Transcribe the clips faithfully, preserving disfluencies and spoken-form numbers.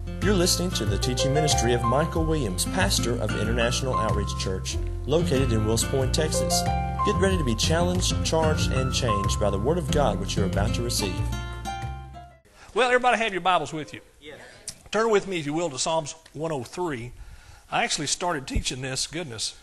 You're listening to the teaching ministry of Michael Williams, pastor of International Outreach Church, located in Wills Point, Texas. Get ready to be challenged, charged, and changed by the Word of God which you're about to receive. Well, everybody have your Bibles with you. Yes. Turn with me, if you will, to Psalms one oh three. I actually started teaching this, goodness,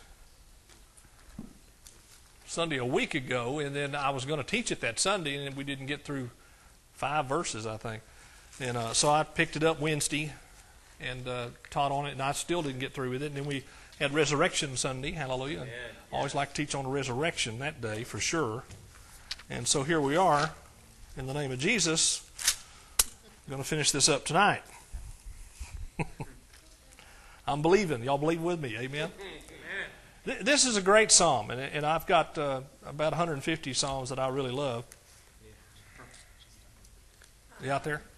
Sunday a week ago, and then I was going to teach it that Sunday, and we didn't get through five verses, I think. And uh, so I picked it up Wednesday and uh, taught on it, and I still didn't get through with it. And then we had Resurrection Sunday, hallelujah. Yeah, yeah. I always like to teach on the resurrection that day, for sure. And so here we are, in the name of Jesus. I'm going to finish this up tonight. I'm believing. Y'all believe with me, amen? Th- this is a great psalm, and, and I've got uh, about one hundred fifty psalms that I really love. You out there?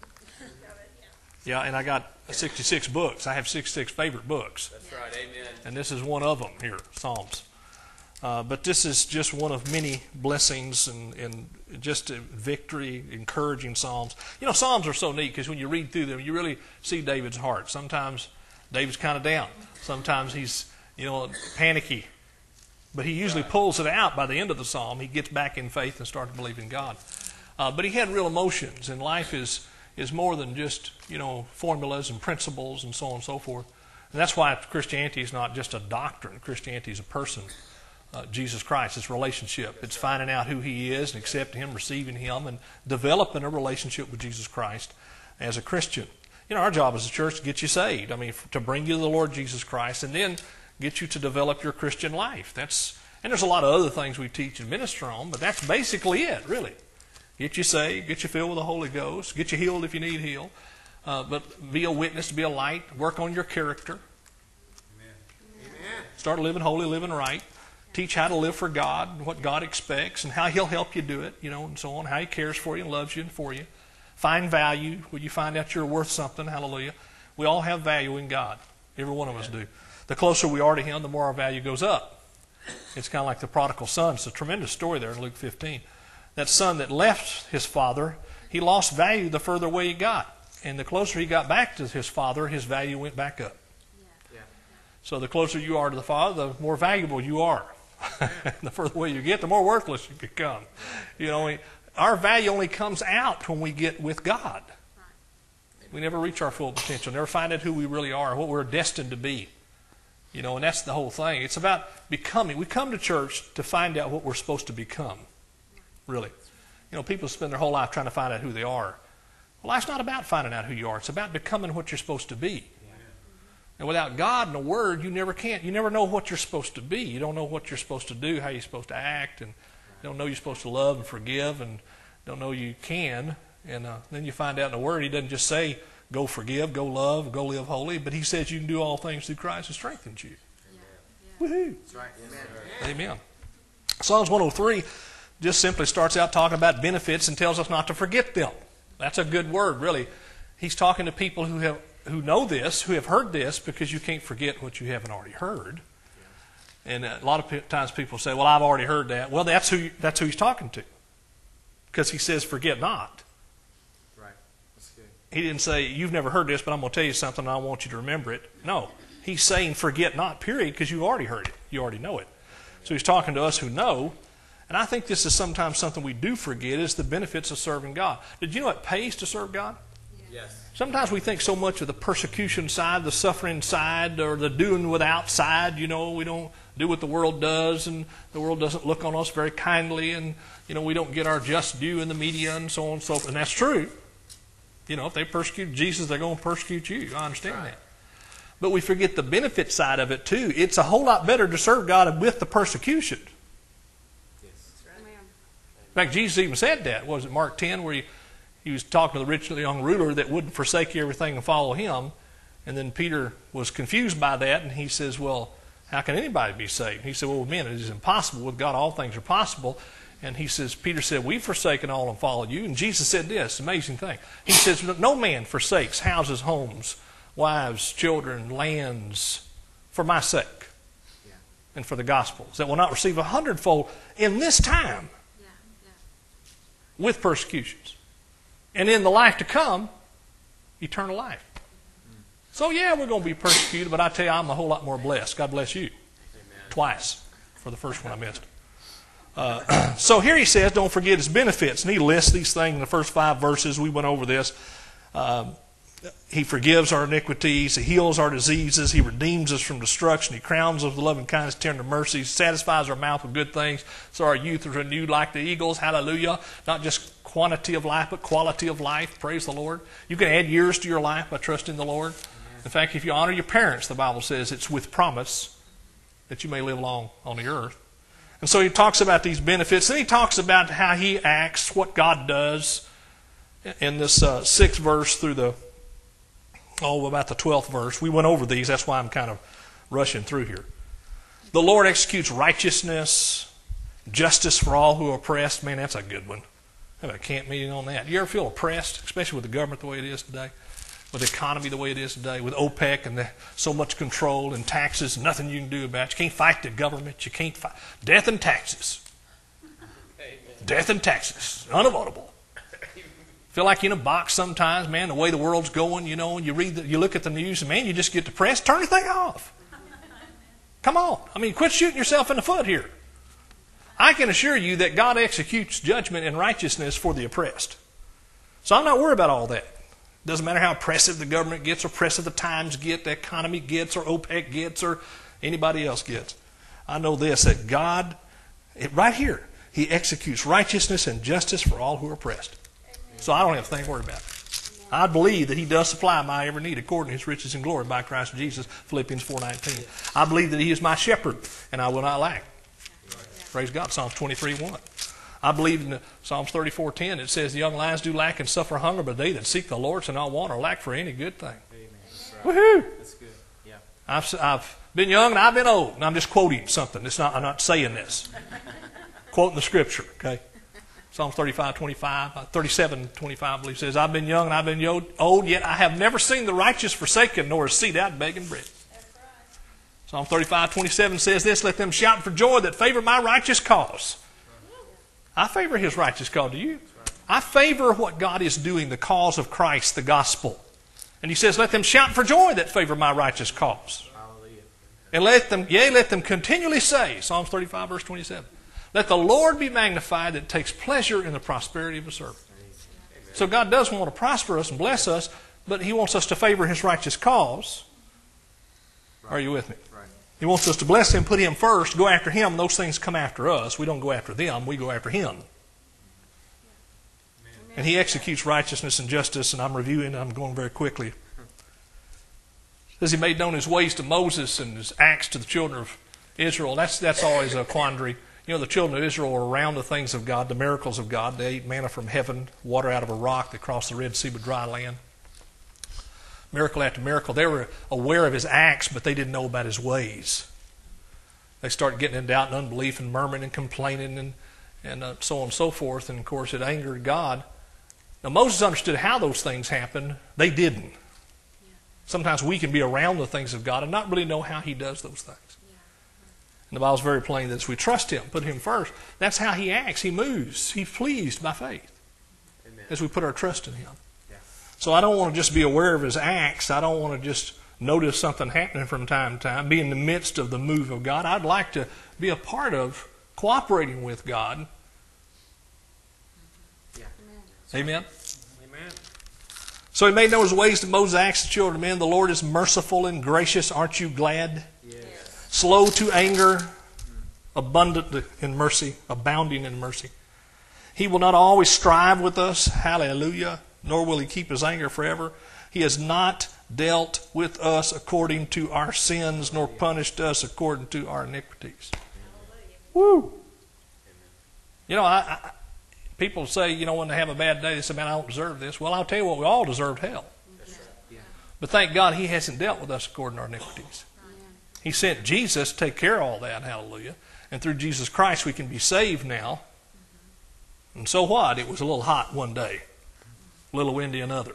Yeah, and I got sixty-six books. I have sixty-six favorite books. That's right, amen. And this is one of them here, Psalms. Uh, but this is just one of many blessings and, and just a victory, encouraging Psalms. You know, Psalms are so neat because when you read through them, you really see David's heart. Sometimes David's kind of down. Sometimes he's, you know, panicky. But he usually pulls it out by the end of the Psalm. He gets back in faith and starts to believe in God. Uh, but he had real emotions, and life is... is more than just, you know, formulas and principles and so on and so forth. And that's why Christianity is not just a doctrine. Christianity is a person, uh, Jesus Christ. It's a relationship. It's finding out who He is and accepting Him, receiving Him, and developing a relationship with Jesus Christ as a Christian. You know, our job as a church is to get you saved. I mean, to bring you to the Lord Jesus Christ and then get you to develop your Christian life. That's and there's a lot of other things we teach and minister on, but that's basically it, really. Get you saved, get you filled with the Holy Ghost, get you healed if you need healed. Uh, but be a witness, be a light, work on your character. Amen. Amen. Start living holy, living right. Teach how to live for God, what God expects, and how He'll help you do it, you know, and so on. How He cares for you and loves you and for you. Find value when you find out you're worth something. Hallelujah. We all have value in God. Every one of us do. The closer we are to Him, the more our value goes up. It's kind of like the prodigal son. It's a tremendous story there in Luke fifteen. That son that left his father, he lost value the further away he got. And the closer he got back to his father, his value went back up. Yeah. So the closer you are to the Father, the more valuable you are. The further away you get, the more worthless you become. You know, our value only comes out when we get with God. We never reach our full potential, never find out who we really are, what we're destined to be. You know, and that's the whole thing. It's about becoming. We come to church to find out what we're supposed to become. Really. You know, people spend their whole life trying to find out who they are. Well, life's not about finding out who you are. It's about becoming what you're supposed to be. Yeah. And without God and the Word, you never can. You never know what you're supposed to be. You don't know what you're supposed to do, how you're supposed to act, and you don't know you're supposed to love and forgive, and don't know you can. And uh, then you find out in the Word, He doesn't just say, go forgive, go love, go live holy, but He says you can do all things through Christ who strengthens you. Yeah. Yeah. Woohoo! That's right. Amen. Amen. Psalms one oh three just simply starts out talking about benefits and tells us not to forget them. That's a good word, really. He's talking to people who have who know this, who have heard this, because you can't forget what you haven't already heard. And a lot of times people say, well, I've already heard that. Well, that's who you, that's who he's talking to. Because he says, forget not. Right. That's good. He didn't say, you've never heard this, but I'm going to tell you something and I want you to remember it. No. He's saying forget not, period, because you already heard it. You already know it. So he's talking to us who know. And I think this is sometimes something we do forget, is the benefits of serving God. Did you know it pays to serve God? Yes. Sometimes we think so much of the persecution side, the suffering side, or the doing without side. You know, we don't do what the world does, and the world doesn't look on us very kindly, and, you know, we don't get our just due in the media and so on and so forth. And that's true. You know, if they persecute Jesus, they're going to persecute you. I understand right. that. But we forget the benefit side of it, too. It's a whole lot better to serve God with the persecution. In fact, Jesus even said that. Was it Mark ten, where he, he was talking to the rich young ruler that wouldn't forsake everything and follow him? And then Peter was confused by that, and he says, well, how can anybody be saved? And he said, well, men, it is impossible. With God, all things are possible. And he says, Peter said, we've forsaken all and followed you. And Jesus said this, amazing thing. He says, no man forsakes houses, homes, wives, children, lands, for my sake yeah. and for the gospel, that will not receive a hundredfold in this time yeah. Yeah. with persecutions. And in the life to come, eternal life. Mm. So yeah, we're going to be persecuted, but I tell you, I'm a whole lot more blessed. God bless you. Amen. Twice for the first one I missed. Uh, so here he says, don't forget his benefits. And he lists these things in the first five verses. We went over this. Um, he forgives our iniquities. He heals our diseases. He redeems us from destruction. He crowns us with loving kindness, tender mercies, satisfies our mouth with good things, so our youth is renewed like the eagles. Hallelujah. Not just quantity of life, but quality of life. Praise the Lord. You can add years to your life by trusting the Lord. In fact, if you honor your parents, the Bible says it's with promise that you may live long on the earth. And so he talks about these benefits. Then he talks about how he acts, what God does in this uh, sixth verse through the, oh, about the twelfth verse. We went over these. That's why I'm kind of rushing through here. The Lord executes righteousness, justice for all who are oppressed. Man, that's a good one. I have a camp meeting on that. You ever feel oppressed, especially with the government the way it is today? With the economy the way it is today, with OPEC and the, so much control and taxes, nothing you can do about it. You can't fight the government. You can't fight. Death and taxes. Amen. Death and taxes. Unavoidable. Feel like you're in a box sometimes, man, the way the world's going, you know, and you read, the, you look at the news, and man, you just get depressed. Turn the thing off. Come on. I mean, quit shooting yourself in the foot here. I can assure you that God executes judgment and righteousness for the oppressed. So I'm not worried about all that. Doesn't matter how oppressive the government gets, or oppressive the times get, the economy gets, or OPEC gets, or anybody else gets. I know this, that God, it, right here, He executes righteousness and justice for all who are oppressed. Amen. So I don't have a thing to worry about. Amen. I believe that He does supply my every need according to His riches and glory by Christ Jesus, Philippians four nineteen. I believe that He is my shepherd, and I will not lack. Right. Praise God, Psalms twenty-three one. I believe in Psalms thirty-four ten. It says, the young lions do lack and suffer hunger, but they that seek the Lord shall not want or lack for any good thing. Amen. That's right. Woohoo! That's good. Yeah. I've, I've been young and I've been old. And I'm just quoting something. It's not, I'm not saying this. Quoting the Scripture, okay? Psalms thirty-five twenty-five, uh, thirty-seven twenty-five, I believe, says, I've been young and I've been old, yet I have never seen the righteous forsaken, nor his seed out begging bread. That's right. Psalm thirty-five twenty-seven says this, let them shout for joy that favor my righteous cause. I favor His righteous cause. Do you? I favor what God is doing, the cause of Christ, the gospel. And He says, let them shout for joy that favor my righteous cause. Hallelujah. And let them, yea, let them continually say, Psalms thirty-five, verse twenty-seven, let the Lord be magnified that takes pleasure in the prosperity of His servant. Amen. So God does want to prosper us and bless us, but He wants us to favor His righteous cause. Right. Are you with me? Right. He wants us to bless Him, put Him first, go after Him. Those things come after us. We don't go after them. We go after Him. Amen. And He executes righteousness and justice, and I'm reviewing, I'm going very quickly. It says He made known His ways to Moses and His acts to the children of Israel. That's, that's always a quandary. You know, the children of Israel were around the things of God, the miracles of God. They ate manna from heaven, water out of a rock. They crossed the Red Sea with dry land. Miracle after miracle. They were aware of His acts, but they didn't know about His ways. They started getting in doubt and unbelief and murmuring and complaining and, and uh, so on and so forth. And, of course, it angered God. Now, Moses understood how those things happened. They didn't. Yeah. Sometimes we can be around the things of God and not really know how He does those things. Yeah. And the Bible's very plain that as we trust Him, put Him first, that's how He acts. He moves. He's pleased by faith. Amen. As we put our trust in Him. So I don't want to just be aware of His acts. I don't want to just notice something happening from time to time, be in the midst of the move of God. I'd like to be a part of cooperating with God. Yeah. Amen. Amen. So He made known His ways to Moses, acts to the children of men. The Lord is merciful and gracious. Aren't you glad? Yes. Slow to anger, abundant in mercy, abounding in mercy. He will not always strive with us. Hallelujah. Nor will He keep His anger forever. He has not dealt with us according to our sins, nor punished us according to our iniquities. Woo! You know, I, I, people say, you know, when they have a bad day, they say, man, I don't deserve this. Well, I'll tell you what, we all deserved hell. But thank God He hasn't dealt with us according to our iniquities. He sent Jesus to take care of all that, hallelujah. And through Jesus Christ we can be saved now. And so what? It was a little hot one day. A little windy another.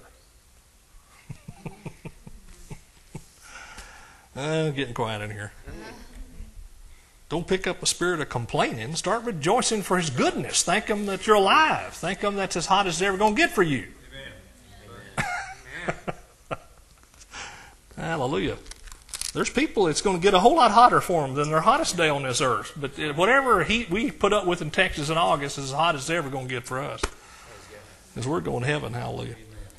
uh, getting quiet in here. Don't pick up a spirit of complaining. Start rejoicing for His goodness. Thank Him that you're alive. Thank Him that's as hot as it's ever going to get for you. Amen. Hallelujah. There's people, it's going to get a whole lot hotter for them than their hottest day on this earth. But whatever heat we put up with in Texas in August is as hot as it's ever going to get for us. Because we're going to heaven. Hallelujah.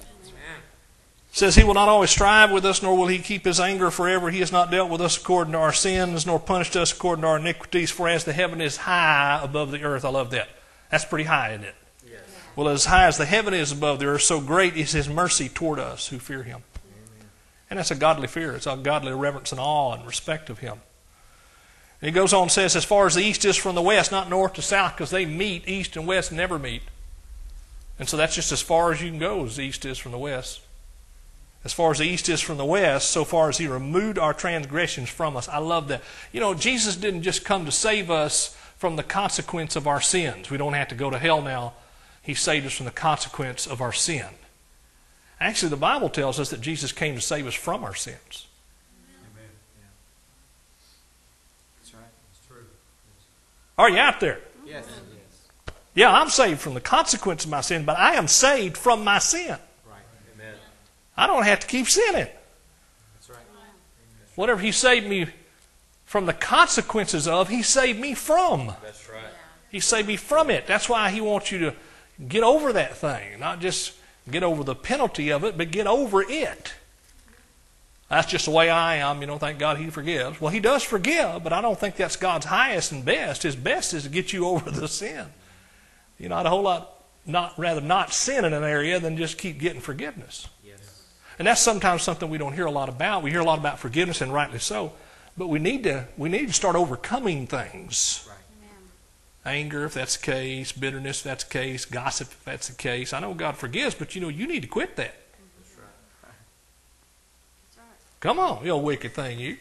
It says he will not always strive with us, nor will he keep his anger forever. He has not dealt with us according to our sins, nor punished us according to our iniquities. For as the heaven is high above the earth. I love that. That's pretty high, isn't it? Yes. Well, as high as the heaven is above the earth, so great is his mercy toward us who fear him. Amen. And that's a godly fear. It's a godly reverence and awe and respect of him. And he goes on and says, as far as the east is from the west, not north to south, because they meet, east and west never meet. And so that's just as far as you can go as the east is from the west. As far as the east is from the west, so far as he removed our transgressions from us. I love that. You know, Jesus didn't just come to save us from the consequence of our sins. We don't have to go to hell now. He saved us from the consequence of our sin. Actually, the Bible tells us that Jesus came to save us from our sins. Amen. Yeah. That's right. That's true. Are you out there? Yes. Yeah, I'm saved from the consequence of my sin, but I am saved from my sin. Right. Amen. I don't have to keep sinning. That's right. Whatever he saved me from the consequences of, he saved me from. That's right. He saved me from it. That's why he wants you to get over that thing. Not just get over the penalty of it, but get over it. That's just the way I am. You know, thank God he forgives. Well, he does forgive, but I don't think that's God's highest and best. His best is to get you over the sin. You know, I'd a whole lot not rather not sin in an area than just keep getting forgiveness. Yes. And that's sometimes something we don't hear a lot about. We hear a lot about forgiveness, and rightly so. But we need to we need to start overcoming things. Right. Anger, if that's the case, bitterness, if that's the case, gossip, if that's the case. I know God forgives, but you know, you need to quit that. That's right. That's right. Come on, you old wicked thing, you.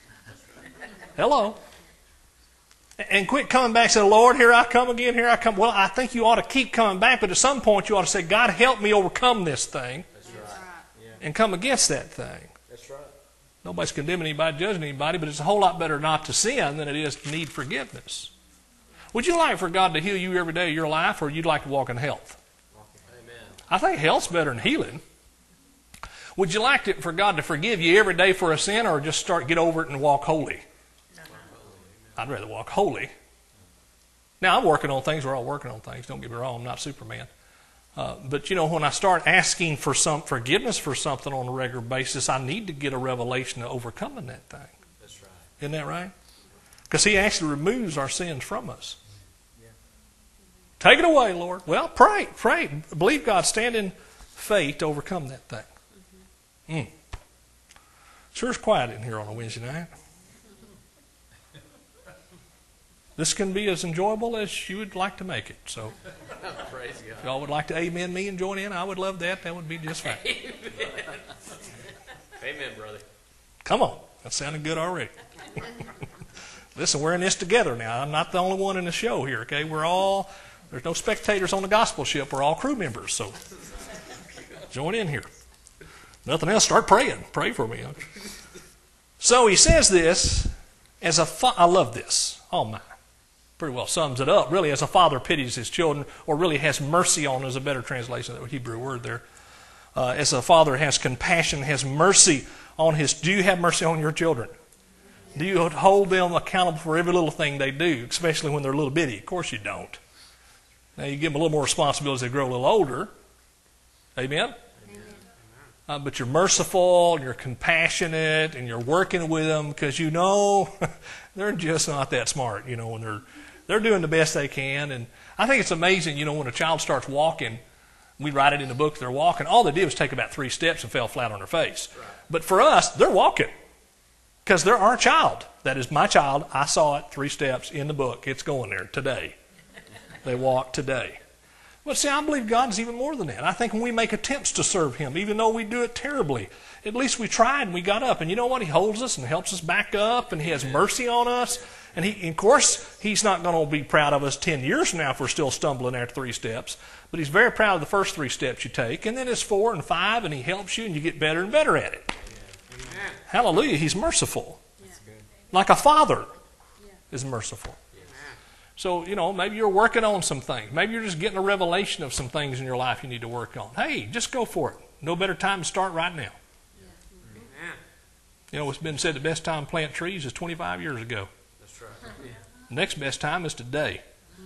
Hello. And quit coming back and say, Lord, here I come again, here I come. Well, I think you ought to keep coming back, but at some point you ought to say, God, help me overcome this thing. That's right. Yeah. And come against that thing. That's right. Nobody's condemning anybody, judging anybody, but it's a whole lot better not to sin than it is to need forgiveness. Would you like for God to heal you every day of your life, or you'd like to walk in health? Amen. I think health's better than healing. Would you like to, for God to forgive you every day for a sin, or just start, get over it and walk holy? I'd rather walk holy. Now, I'm working on things. We're all working on things. Don't get me wrong. I'm not Superman. Uh, but, you know, when I start asking for some forgiveness for something on a regular basis, I need to get a revelation of overcoming that thing. That's right. Isn't that right? Because he actually removes our sins from us. Yeah. Take it away, Lord. Well, pray. Pray. Believe God. Stand in faith to overcome that thing. Mm. Sure is quiet in here on a Wednesday night. This can be as enjoyable as you would like to make it. So, Praise God. if y'all would like to amen me and join in, I would love that. That would be just fine. Amen. Amen, brother. Come on. That sounded good already. Listen, we're in this together now. I'm not the only one in the show here, okay? We're all, there's no spectators on the gospel ship. We're all crew members. So, join in here. Nothing else, start praying. Pray for me. So, he says this as a, fa- I love this. Oh, my. Pretty well sums it up. Really, as a father pities his children, or really has mercy on, is a better translation of the Hebrew word there. Uh, as a father has compassion, has mercy on his... Do you have mercy on your children? Do you hold them accountable for every little thing they do, especially when they're a little bitty? Of course you don't. Now, you give them a little more responsibility as they grow a little older. Amen? Uh, but you're merciful, and you're compassionate, and you're working with them because you know they're just not that smart, you know, when they're they're doing the best they can. And I think it's amazing, you know, when a child starts walking, we write it in the book, they're walking. All they did was take about three steps and fell flat on their face. Right. But for us, they're walking because they're our child. That is my child. I saw it, three steps in the book. It's going there today. They walk today. But see, I believe God's even more than that. I think when we make attempts to serve him, even though we do it terribly, at least we tried and we got up. And you know what? He holds us and helps us back up, and he has mercy on us. And he, of course, he's not going to be proud of us ten years from now if we're still stumbling after three steps. But he's very proud of the first three steps you take. And then it's four and five, and he helps you, and you get better and better at it. Amen. Hallelujah. He's merciful. That's good. Like a father Yeah. is merciful. Amen. So, you know, maybe you're working on some things. Maybe you're just getting a revelation of some things in your life you need to work on. Hey, just go for it. No better time to start right now. Amen. You know, it's been said the best time to plant trees is twenty-five years ago. That's right. Yeah. The next best time is today.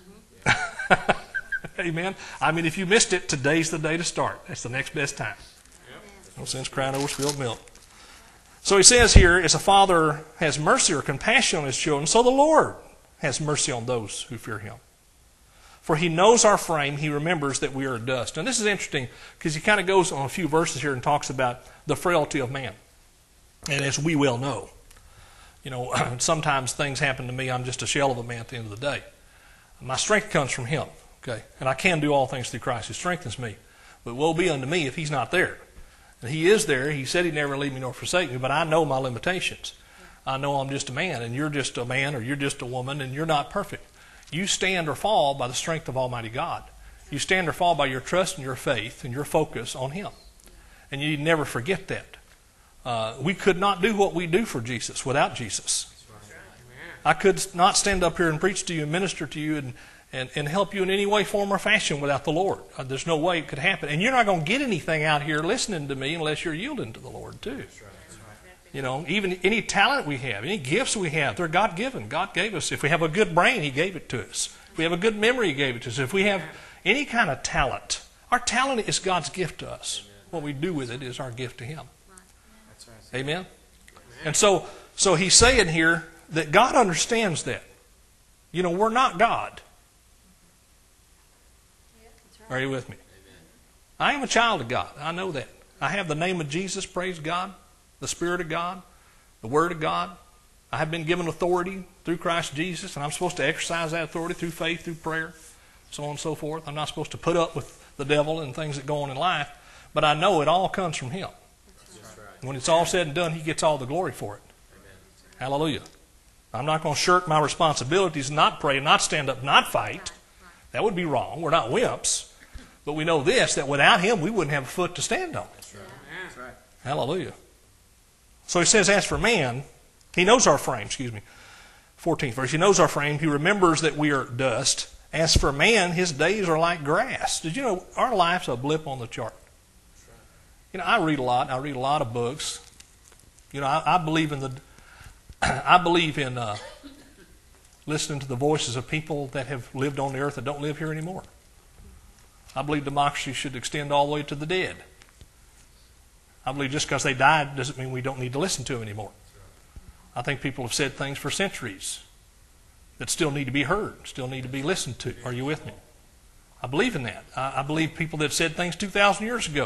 Amen. I mean, if you missed it, today's the day to start. That's the next best time. Yep. No sense crying over spilled milk. So he says here, as a father has mercy or compassion on his children, so the Lord has mercy on those who fear him. For he knows our frame, he remembers that we are dust. And this is interesting because he kind of goes on a few verses here and talks about the frailty of man. And as we well know, you know, sometimes things happen to me, I'm just a shell of a man at the end of the day. My strength comes from him, okay? And I can do all things through Christ who strengthens me. But woe be unto me if he's not there. And he is there. He said he'd never leave me nor forsake me, but I know my limitations. I know I'm just a man, and you're just a man, or you're just a woman, and you're not perfect. You stand or fall by the strength of Almighty God. You stand or fall by your trust and your faith and your focus on him. And you never forget that. Uh, we could not do what we do for Jesus without Jesus. I could not stand up here and preach to you and minister to you and, and, and help you in any way, form, or fashion without the Lord. Uh, there's no way it could happen. And you're not going to get anything out here listening to me unless you're yielding to the Lord too. You know, even any talent we have, any gifts we have, they're God-given. God gave us. If we have a good brain, he gave it to us. If we have a good memory, he gave it to us. If we have any kind of talent, our talent is God's gift to us. What we do with it is our gift to him. That's right. Amen? And so, so he's saying here that God understands that. You know, we're not God. Are you with me? I am a child of God. I know that. I have the name of Jesus, praise God. The Spirit of God, the Word of God. I have been given authority through Christ Jesus, and I'm supposed to exercise that authority through faith, through prayer, so on and so forth. I'm not supposed to put up with the devil and things that go on in life, but I know it all comes from him. That's right. When it's all said and done, he gets all the glory for it. Amen. Hallelujah. I'm not going to shirk my responsibilities, not pray, not stand up, not fight. That would be wrong. We're not wimps. But we know this, that without him, we wouldn't have a foot to stand on. That's right. That's right. Hallelujah. So he says, as for man, he knows our frame, excuse me. fourteenth verse, he knows our frame. He remembers that we are dust. As for man, his days are like grass. Did you know our life's a blip on the chart? You know, I read a lot. I read a lot of books. You know, I, I believe in the, I believe in uh, listening to the voices of people that have lived on the earth that don't live here anymore. I believe democracy should extend all the way to the dead. I believe just because they died doesn't mean we don't need to listen to them anymore. I think people have said things for centuries that still need to be heard, still need to be listened to. Are you with me? I believe in that. I, I believe people that said things two thousand years ago,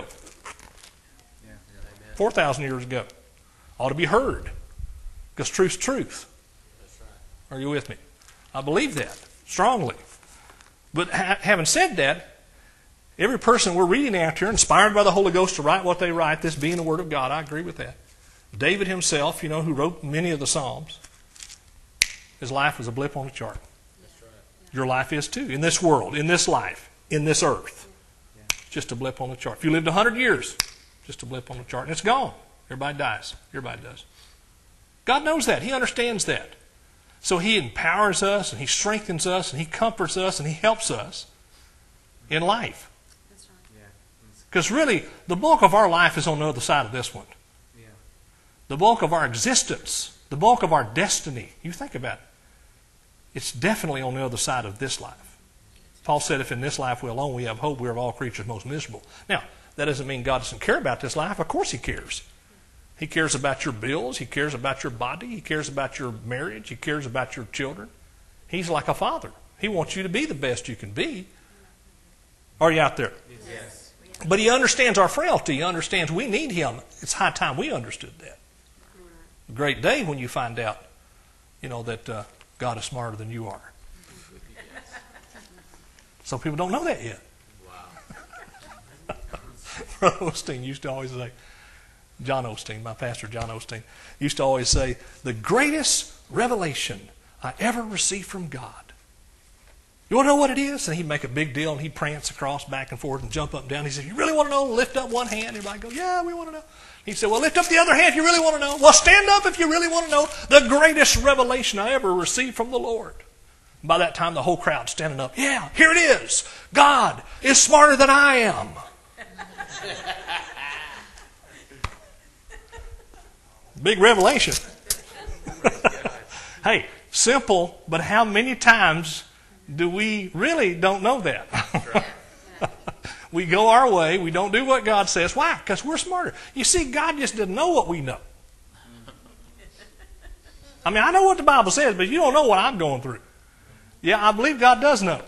four thousand years ago, ought to be heard. Because truth's truth. Are you with me? I believe that strongly. But ha- having said that, every person we're reading out here, inspired by the Holy Ghost to write what they write, this being the Word of God, I agree with that. David himself, you know, who wrote many of the Psalms, his life was a blip on the chart. That's right. Your life is too, in this world, in this life, in this earth. Just a blip on the chart. If you lived one hundred years, just a blip on the chart, and it's gone. Everybody dies. Everybody does. God knows that. He understands that. So he empowers us, and he strengthens us, and he comforts us, and he helps us in life. Because really, the bulk of our life is on the other side of this one. Yeah. The bulk of our existence, the bulk of our destiny, you think about it, it's definitely on the other side of this life. Paul said, if in this life we alone we have hope, we are of all creatures most miserable. Now, that doesn't mean God doesn't care about this life. Of course he cares. He cares about your bills. He cares about your body. He cares about your marriage. He cares about your children. He's like a father. He wants you to be the best you can be. Are you out there? Yes. But he understands our frailty. He understands we need him. It's high time we understood that. A great day when you find out, you know, that uh, God is smarter than you are. Some people don't know that yet. Wow. Brother Osteen used to always say, John Osteen, my pastor John Osteen, used to always say, the greatest revelation I ever received from God. You want to know what it is? And he'd make a big deal, and he'd prance across back and forth and jump up and down. He said, you really want to know? Lift up one hand. Everybody go, yeah, we want to know. He said, well, lift up the other hand if you really want to know. Well, stand up if you really want to know. The greatest revelation I ever received from the Lord. And by that time, the whole crowd's standing up. Yeah, here it is. God is smarter than I am. Big revelation. Hey, simple, but how many times do we really don't know that? We go our way. We don't do what God says. Why? Because we're smarter. You see, God just doesn't know what we know. I mean, I know what the Bible says, but you don't know what I'm going through. Yeah, I believe God does know.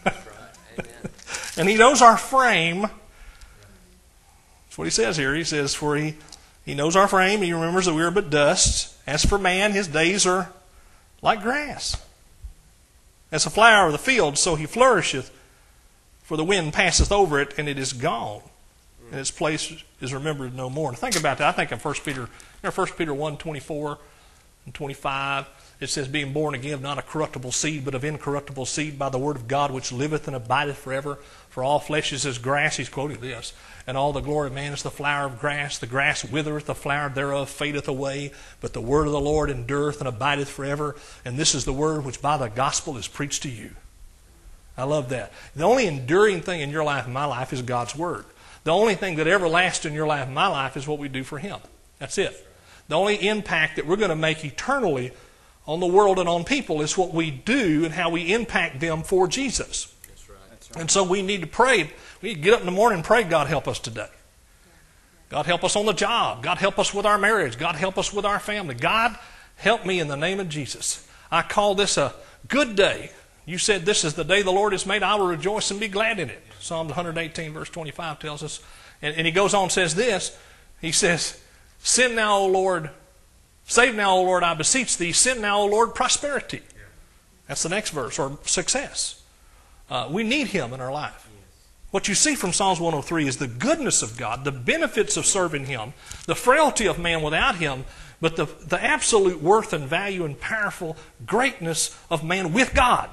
And He knows our frame. That's what He says here. He says, for he, he knows our frame. He remembers that we are but dust. As for man, his days are like grass. As a flower of the field, so he flourisheth. For the wind passeth over it, and it is gone. And its place is remembered no more. And think about that. I think in First Peter, you know, First Peter one, twenty-four and twenty-five, it says, being born again of not a corruptible seed, but of incorruptible seed, by the word of God, which liveth and abideth forever. For all flesh is as grass. He's quoting this. And all the glory of man is the flower of grass. The grass withereth, the flower thereof fadeth away. But the word of the Lord endureth and abideth forever. And this is the word which by the gospel is preached to you. I love that. The only enduring thing in your life and my life is God's Word. The only thing that ever lasts in your life and my life is what we do for Him. That's it. The only impact that we're going to make eternally on the world and on people is what we do and how we impact them for Jesus. That's right. That's right. And so we need to pray. We need to get up in the morning and pray, God help us today. God help us on the job. God help us with our marriage. God help us with our family. God help me in the name of Jesus. I call this a good day. You said, this is the day the Lord has made. I will rejoice and be glad in it. Psalm one eighteen verse twenty-five tells us. And, and he goes on and says this. He says, send now, O Lord, save now, O Lord, I beseech thee. Send now, O Lord, prosperity. That's the next verse, or success. Uh, we need Him in our life. What you see from Psalms one oh three is the goodness of God, the benefits of serving Him, the frailty of man without Him, but the, the absolute worth and value and powerful greatness of man with God.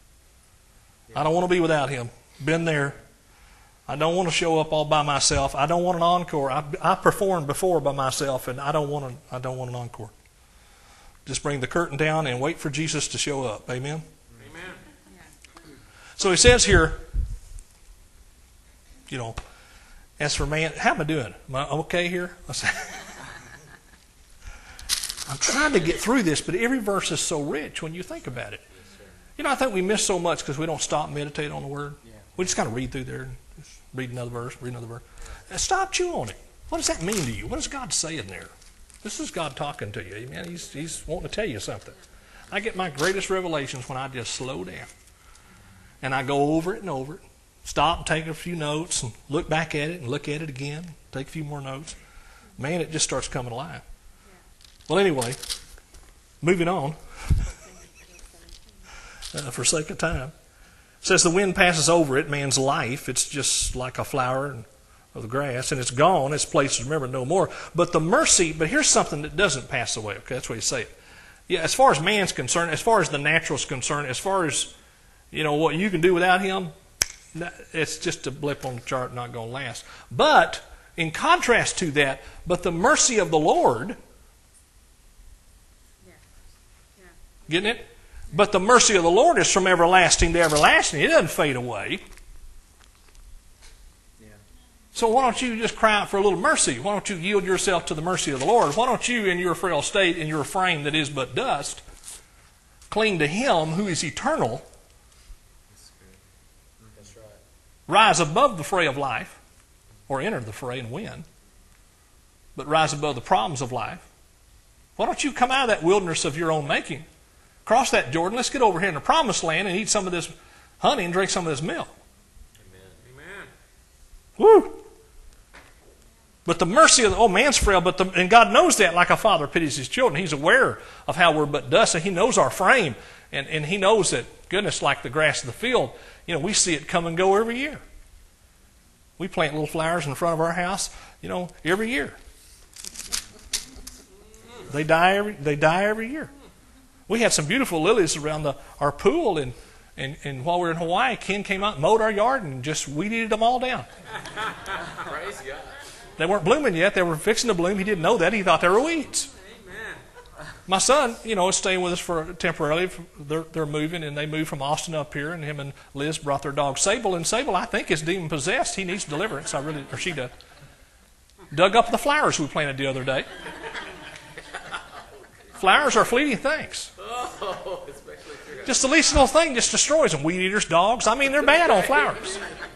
I don't want to be without Him. Been there. I don't want to show up all by myself. I don't want an encore. I, I performed before by myself, and I don't want an, I don't want an encore. Just bring the curtain down and wait for Jesus to show up. Amen? Amen. So he says here, you know, as for man, how am I doing? Am I okay here? I'm trying to get through this, but every verse is so rich when you think about it. You know, I think we miss so much because we don't stop and meditate on the Word. Yeah. We just kind of read through there and just read another verse, read another verse. And stop, chew on it. What does that mean to you? What is God saying there? This is God talking to you. Amen. He's, he's wanting to tell you something. I get my greatest revelations when I just slow down. And I go over it and over it. Stop and take a few notes and look back at it and look at it again. Take a few more notes. Man, it just starts coming alive. Well, anyway, moving on. Uh, for sake of time. It says the wind passes over it, man's life. It's just like a flower of the grass, and it's gone. Its place is remembered no more. But the mercy, but here's something that doesn't pass away. Okay, that's what you say. Yeah, as far as man's concerned, as far as the natural is concerned, as far as, you know, what you can do without Him, it's just a blip on the chart, not going to last. But in contrast to that, but the mercy of the Lord, Yeah. Yeah. getting it? But the mercy of the Lord is from everlasting to everlasting. It doesn't fade away. Yeah. So why don't you just cry out for a little mercy? Why don't you yield yourself to the mercy of the Lord? Why don't you, in your frail state, in your frame that is but dust, cling to Him who is eternal, That's good. That's right. rise above the fray of life, or enter the fray and win, but rise above the problems of life. Why don't you come out of that wilderness of your own making? Cross that Jordan. Let's get over here in the promised land and eat some of this honey and drink some of this milk. Amen. Amen. Woo! But the mercy of the, oh, man's frail, but the, and God knows that, like a father pities his children. He's aware of how we're but dust, and He knows our frame, and, and He knows that, goodness, like the grass of the field, you know, we see it come and go every year. We plant little flowers in front of our house, you know, every year. They die every, they die every year. We had some beautiful lilies around the, our pool, and, and, and while we were in Hawaii, Ken came out and mowed our yard and just weeded them all down. Praise God. They weren't blooming yet. They were fixing to bloom. He didn't know that. He thought they were weeds. Amen. My son, you know, is staying with us for temporarily. They're, they're moving, and they moved from Austin up here, and him and Liz brought their dog Sable, and Sable, I think, is demon-possessed. He needs deliverance. I really, or she does. Dug up the flowers we planted the other day. Flowers are fleeting things. Oh, especially if you're Just the least little thing just destroys them. Weed eaters, dogs. I mean, they're bad on flowers.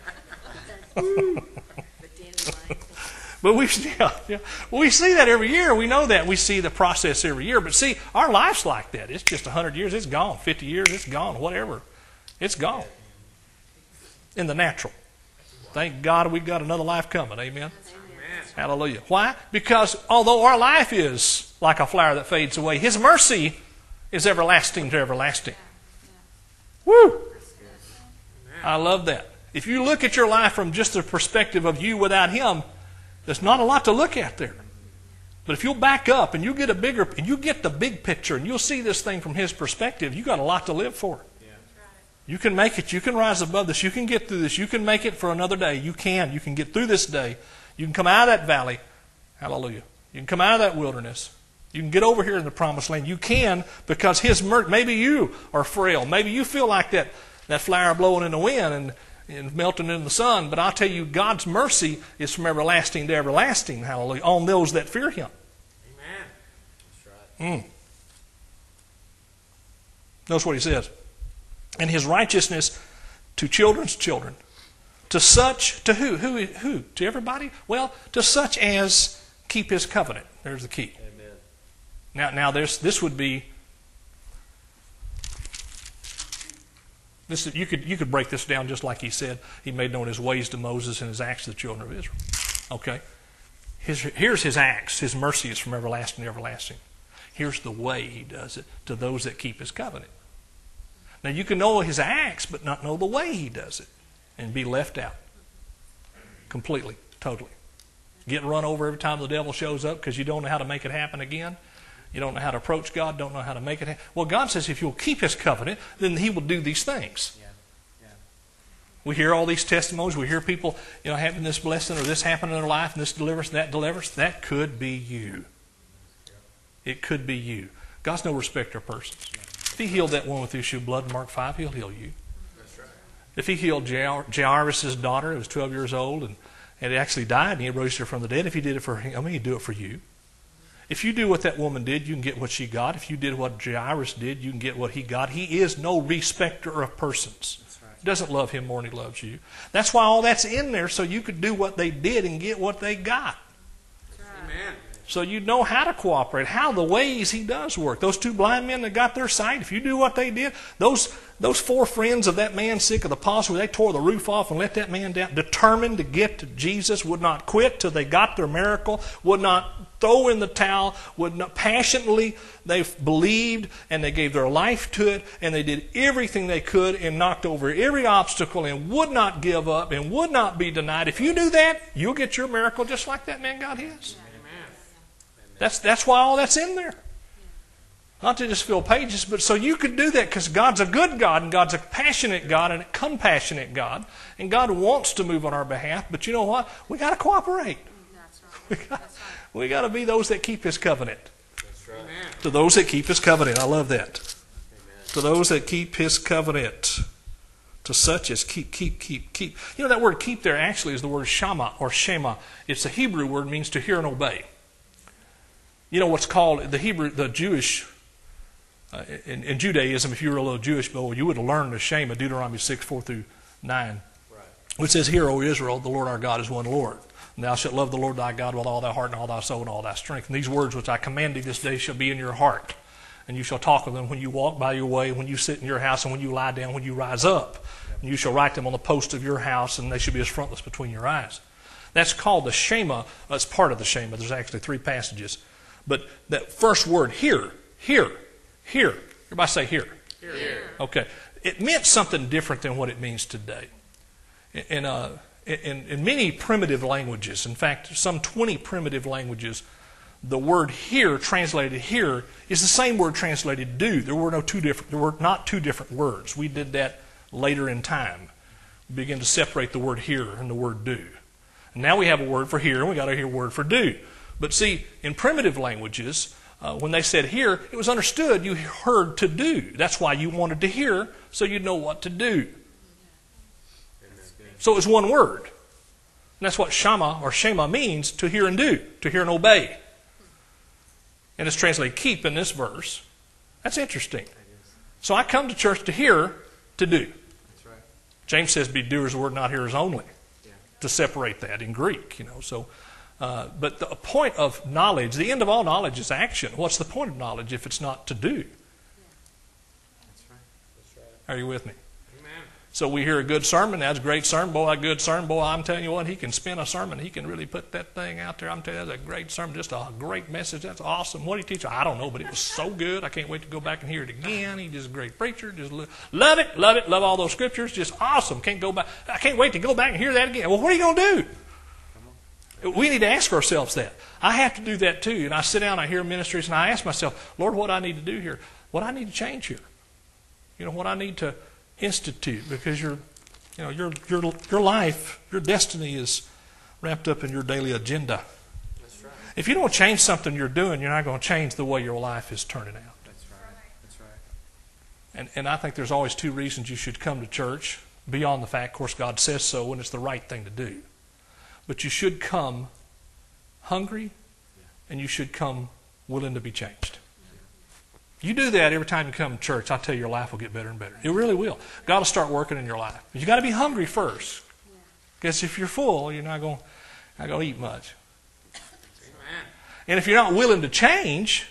But we, yeah, yeah. Well, we see that every year. We know that. We see the process every year. But see, our life's like that. It's just one hundred years, it's gone. fifty years, it's gone. Whatever. It's gone. In the natural. Thank God we've got another life coming. Amen? Amen. Hallelujah. Why? Because although our life is like a flower that fades away, His mercy is everlasting to everlasting. Woo! I love that. If you look at your life from just the perspective of you without Him, there's not a lot to look at there. But if you'll back up and you get a bigger, and you get the big picture, and you'll see this thing from His perspective, you got a lot to live for. Yeah. You can make it. You can rise above this. You can get through this. You can make it for another day. You can. You can get through this day. You can come out of that valley. Hallelujah. You can come out of that wilderness. You can get over here in the promised land. You can, because His mercy. Maybe you are frail. Maybe you feel like that, that flower blowing in the wind and and melting in the sun. But I'll tell you, God's mercy is from everlasting to everlasting, hallelujah, on those that fear Him. Amen. That's right. Mm. Notice what He says. And His righteousness to children's children. To such, to who? Who? Who? To everybody? Well, to such as keep His covenant. There's the key. Amen. Now, now there's, this would be, This is, you could you could break this down just like He said. He made known His ways to Moses and His acts to the children of Israel. Okay? His, here's His acts. His mercy is from everlasting to everlasting. Here's the way He does it to those that keep His covenant. Now you can know His acts, but not know the way He does it. And be left out. Completely. Totally. Get run over every time the devil shows up because you don't know how to make it happen again. You don't know how to approach God, don't know how to make it happen. Well, God says if you'll keep His covenant, then He will do these things. Yeah. Yeah. We hear all these testimonies. We hear people, you know, having this blessing or this happened in their life and this deliverance, that deliverance. That could be you. It could be you. God's no respecter of persons. If He healed that one with the issue of blood in Mark five, He'll heal you. That's right. If He healed Jairus' daughter, who was twelve years old, and, and it actually died, and He raised her from the dead, if He did it for Him, I mean, He'd do it for you. If you do what that woman did, you can get what she got. If you did what Jairus did, you can get what he got. He is no respecter of persons. That's right. He doesn't love him more than He loves you. That's why all that's in there, so you could do what they did and get what they got. Amen. So you know how to cooperate, how the ways He does work. Those two blind men that got their sight, if you do what they did, those those four friends of that man sick of the palsy, where they tore the roof off and let that man down, determined to get to Jesus, would not quit till they got their miracle, would not throw in the towel, would not passionately, they believed and they gave their life to it, and they did everything they could and knocked over every obstacle and would not give up and would not be denied. If you do that, you'll get your miracle just like that man got his. That's that's why all that's in there. Not to just fill pages, but so you could do that because God's a good God and God's a passionate God and a compassionate God. And God wants to move on our behalf. But you know what? We got to cooperate. That's right. We got, That's right. we got to be those that keep His covenant. That's right. Amen. To those that keep His covenant. I love that. Amen. To those that keep His covenant. To such as keep, keep, keep, keep. You know that word keep there actually is the word shama or shema. It's a Hebrew word, means to hear and obey. You know what's called the Hebrew, the Jewish, uh, in, in Judaism, if you were a little Jewish boy, you would have learned the Shema, Deuteronomy six, four through nine, right, which says, Hear, O Israel, the Lord our God is one Lord. And thou shalt love the Lord thy God with all thy heart and all thy soul and all thy strength. And these words which I command thee this day shall be in your heart. And you shall talk of them when you walk by your way, when you sit in your house, and when you lie down, when you rise up. And you shall write them on the post of your house, and they shall be as frontlets between your eyes. That's called the Shema. That's part of the Shema. There's actually three passages. But that first word, hear, hear, hear. Everybody say hear. Hear. Hear. Okay. It meant something different than what it means today. In, uh, in, in many primitive languages, in fact, some twenty primitive languages, the word hear, translated here, is the same word translated do. There were no two different. There were not two different words. We did that later in time. We began to separate the word hear and the word do. And now we have a word for hear, and we got a word for do. But see, in primitive languages, uh, when they said hear, it was understood you heard to do. That's why you wanted to hear, so you'd know what to do. So it was one word. And that's what shama or shema means, to hear and do, to hear and obey. and it's translated keep in this verse. That's interesting. So I come to church to hear, to do. That's right. James says, be doers of the word, not hearers only. Yeah. To separate that in Greek, you know. So, uh, but the point of knowledge, the end of all knowledge is action. What's the point of knowledge if it's not to do? That's right. That's right. Are you with me? Amen. So we hear a good sermon. That's a great sermon. Boy, a good sermon. Boy, I'm telling you what, he can spin a sermon. He can really put that thing out there. I'm telling you, that's a great sermon. Just a great message. That's awesome. What did he teach? I don't know, but it was so good. I can't wait to go back and hear it again. He's just a great preacher. Just lo- love it, love it, love all those scriptures. Just awesome. Can't go back. I can't wait to go back and hear that again. Well, what are you going to do? We need to ask ourselves that. I have to do that too. And I sit down, I hear ministries, and I ask myself, Lord, what do I need to do here? What do I need to change here? You know, what I need to institute, because your, you know, your your your life, your destiny is wrapped up in your daily agenda. That's right. If you don't change something you're doing, you're not going to change the way your life is turning out. That's right. That's right. And and I think there's always two reasons you should come to church, beyond the fact, of course, God says so, and it's the right thing to do. But you should come hungry, and you should come willing to be changed. You do that every time you come to church, I tell you, your life will get better and better. It really will. God will start working in your life. But you got to be hungry first. Because if you're full, you're not going, not going to eat much. Amen. And if you're not willing to change,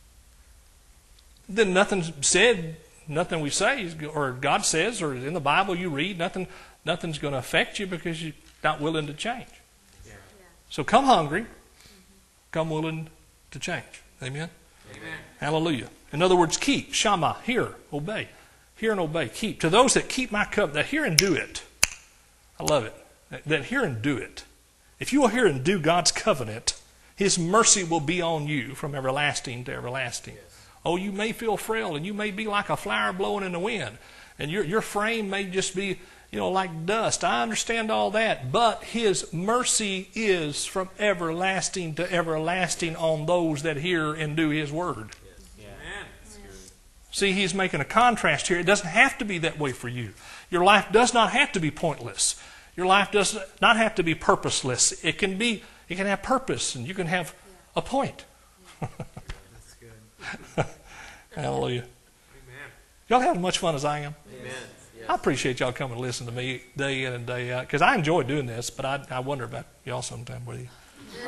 then nothing's said, nothing we say, is, or God says, or in the Bible you read, nothing, nothing's going to affect you because you're not willing to change. Yeah. So come hungry, come willing to change. Amen? Amen. Hallelujah. In other words, keep, shama, hear, obey. Hear and obey, keep. To those that keep my covenant, that hear and do it. I love it. That, that hear and do it. If you will hear and do God's covenant, His mercy will be on you from everlasting to everlasting. Yes. Oh, you may feel frail, and you may be like a flower blowing in the wind, and your your frame may just be, you know, like dust. I understand all that, but His mercy is from everlasting to everlasting on those that hear and do His word. Yeah. Amen. That's good. See, He's making a contrast here. It doesn't have to be that way for you. Your life does not have to be pointless. Your life does not have to be purposeless. It can be. It can have purpose, and you can have a point. That's good. Hallelujah. Amen. Y'all having much fun as I am? Amen. Yes. I appreciate y'all coming and listen to me day in and day out, because I enjoy doing this, but I, I wonder about y'all sometime. Whether you,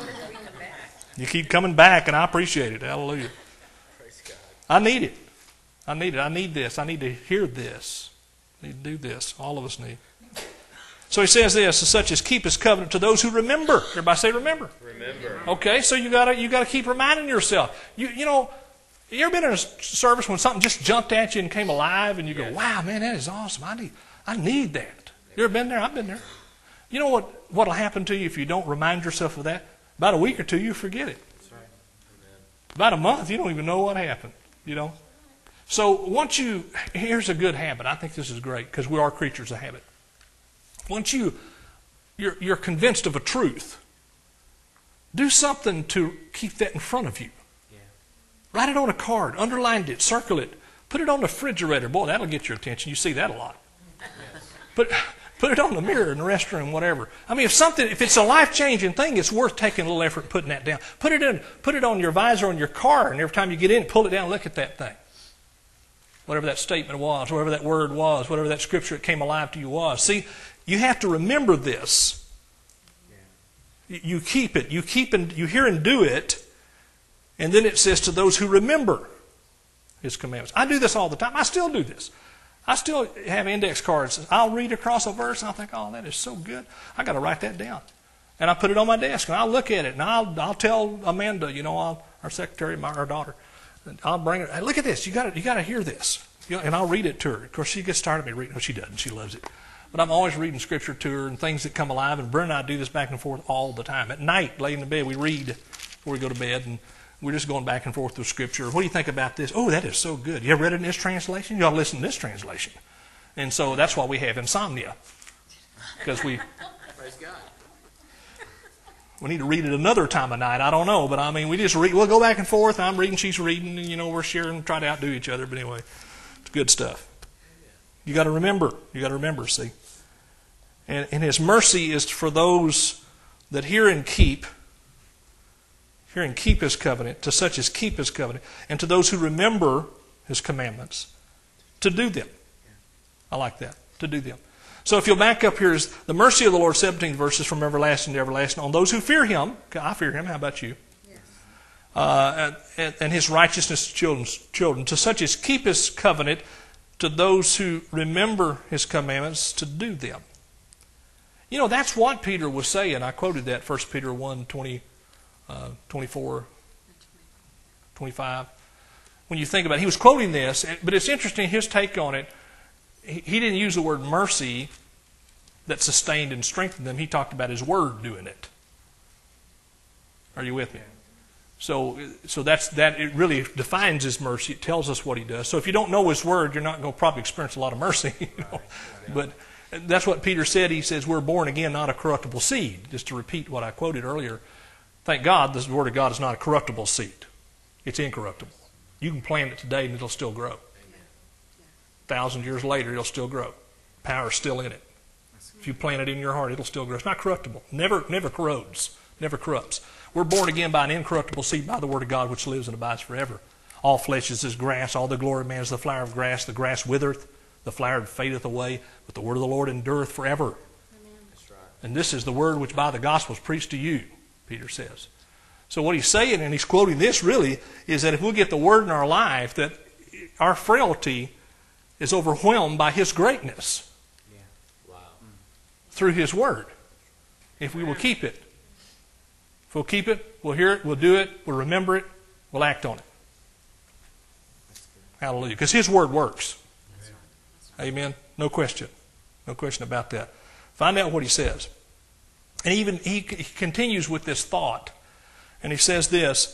you keep coming back, and I appreciate it. Hallelujah. Praise God. I need it. I need it. I need this. I need to hear this. I need to do this. All of us need. So he says this, such as keep His covenant to those who remember. Everybody say remember. Remember. Okay, so you gotta you gotta keep reminding yourself. You you know, you ever been in a service when something just jumped at you and came alive, and you go, "Wow, man, that is awesome. I need I need that." You ever been there? I've been there. You know what what'll happen to you if you don't remind yourself of that? About a week or two, you forget it. That's right. Amen. About a month, you don't even know what happened. You know. So once you, here's a good habit. I think this is great because we are creatures of habit. Once you, you're, you're convinced of a truth, do something to keep that in front of you. Yeah. Write it on a card, underline it, circle it, put it on the refrigerator. Boy, that'll get your attention. You see that a lot. Put, put it on the mirror in the restroom, whatever. I mean, if something, if it's a life-changing thing, it's worth taking a little effort putting that down. Put it in, put it on your visor on your car, and every time you get in, pull it down and look at that thing. Whatever that statement was, whatever that word was, whatever that scripture that came alive to you was. See, you have to remember this. Yeah. You keep it. You keep and you hear and do it. And then it says to those who remember His commandments. I do this all the time. I still do this. I still have index cards. I'll read across a verse and I'll think, oh, that is so good. I got to write that down. And I put it on my desk and I'll look at it and I'll I'll tell Amanda, you know, I'll, our secretary, my our daughter, I'll bring her. Hey, look at this. You got to you got to hear this. You know, and I'll read it to her. Of course, she gets tired of me reading. No, she doesn't. She loves it. But I'm always reading scripture to her and things that come alive. And Brent and I do this back and forth all the time. At night, laying in the bed, we read before we go to bed, and we're just going back and forth with scripture. What do you think about this? Oh, that is so good. You ever read it in this translation? You ought to listen to this translation. And so that's why we have insomnia, because we Praise God. we need to read it another time of night. I don't know, but I mean, we just read. We'll go back and forth. I'm reading, she's reading, and you know, we're sharing, try to outdo each other. But anyway, it's good stuff. You got to remember. You got to remember. See, and, and His mercy is for those that hear and keep Hear and keep His covenant, to such as keep His covenant, and to those who remember His commandments, to do them. I like that, to do them. So if you'll back up here, is the mercy of the Lord, seventeen verses, from everlasting to everlasting, on those who fear Him. I fear Him, how about you? Yes. Uh, and, and His righteousness to children's children, to such as keep His covenant, to those who remember His commandments, to do them. You know, that's what Peter was saying. I quoted that, First Peter one, twenty, uh, twenty-four, twenty-five. When you think about it, he was quoting this, but it's interesting, his take on it. He, he didn't use the word mercy that sustained and strengthened them. He talked about His Word doing it. Are you with me? So, so that's that. It really defines His mercy. It tells us what He does. So if you don't know His Word, you're not going to probably experience a lot of mercy. You know? But that's what Peter said. He says, we're born again, not a corruptible seed. Just to repeat what I quoted earlier. Thank God the Word of God is not a corruptible seed. It's incorruptible. You can plant it today and it'll still grow. A thousand years later, it'll still grow. Power's still in it. If you plant it in your heart, it'll still grow. It's not corruptible. Never, never corrodes. Never corrupts. We're born again by an incorruptible seed, by the Word of God, which lives and abides forever. All flesh is as grass. All the glory of man is the flower of grass. The grass withereth, the flower fadeth away, but the word of the Lord endureth forever. Amen. That's right. And this is the word which by the gospel is preached to you, Peter says. So what he's saying, and he's quoting this really, is that if we get the Word in our life, that our frailty is overwhelmed by His greatness. Yeah. Wow. Through His Word. If we will keep it. If we'll keep it, we'll hear it, we'll do it, we'll remember it, we'll act on it. Hallelujah. Because His Word works. Amen. No question. No question about that. Find out what He says. And even he, he continues with this thought. And he says this.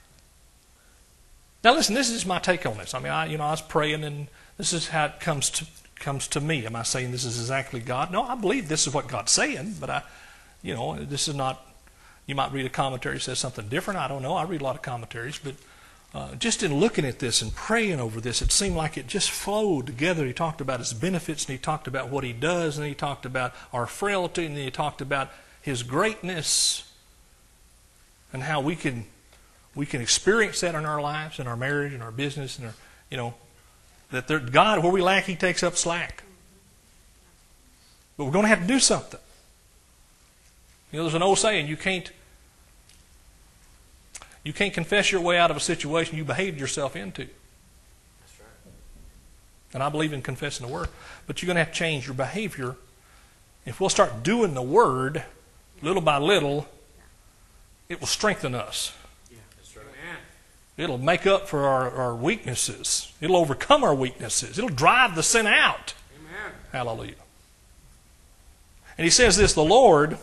Now listen, this is my take on this. I mean, I, you know, I was praying, and this is how it comes to comes to me. Am I saying this is exactly God? No, I believe this is what God's saying, but I, you know, this is not. You might read a commentary that says something different. I don't know. I read a lot of commentaries, but uh, just in looking at this and praying over this, it seemed like it just flowed together. He talked about His benefits, and He talked about what He does, and He talked about our frailty, and then He talked about His greatness. And how we can we can experience that in our lives, in our marriage, in our business, and our, you know, that there, God, where we lack, He takes up slack. But we're going to have to do something. You know, there's an old saying: you can't you can't confess your way out of a situation you behaved yourself into. That's right. And I believe in confessing the Word, but you're going to have to change your behavior. If we'll start doing the Word, little by little, it will strengthen us. Yeah. That's right. Man. It'll make up for our, our weaknesses. It'll overcome our weaknesses. It'll drive the sin out. Amen. Hallelujah. And he says this, the Lord,